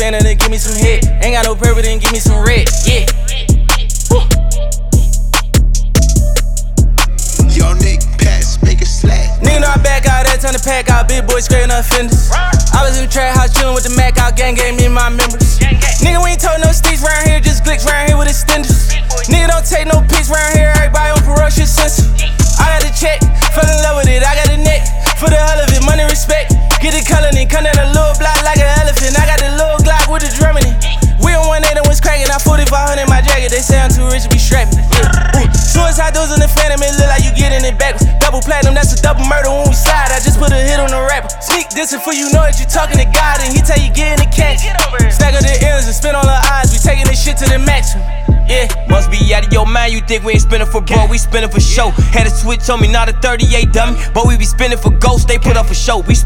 Atlanta, then give me some hit. Ain't got no purple, then give me some red. Yeah. Woo. Young Nick pass, make it slack. Nigga know I back out that time to pack out. Big boy scraping up fenders. I was in the trap house chillin' with the Mac out. Gang gave me and my members. Nigga, we ain't told no sticks round here, just glicks round here with extenders. Nigga don't take no pics round here, everybody on ferocious sensor. I got the check, fell in love with it, I got the neck. For the hell of it, money respect. Get the color and come down a little block like an elephant. I got the little Glock with the drum in it. We on 1 that was cracking, I 4500 in my jacket. They say I'm too rich to be strapping. Suicide doors in the phantom, it look like you getting it backwards. Double platinum, that's a double murder when we slide. I just put a hit on the rapper. Sneak dissing for you know that you talking to God, and he tell you get in the catch. Stack of the ends and spin on the eyes, we taking this shit to the maximum. Yeah. Must be out of your mind, you think we ain't spinning for bro, we spinning for show. Had a switch on me, not a 38 dummy, but we be spinning for ghosts, they put up a show. We